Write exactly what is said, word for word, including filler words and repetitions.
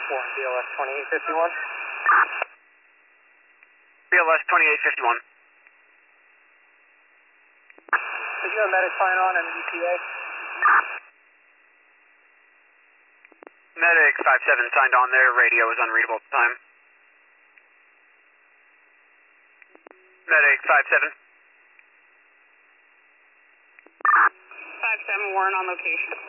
Warren, B L S twenty-eight fifty-one. B L S twenty-eight fifty-one. Did you have medic sign on and E T A? Medic five seven signed on there, radio is unreadable at the time. Medic five seven. five seven, Warren on location.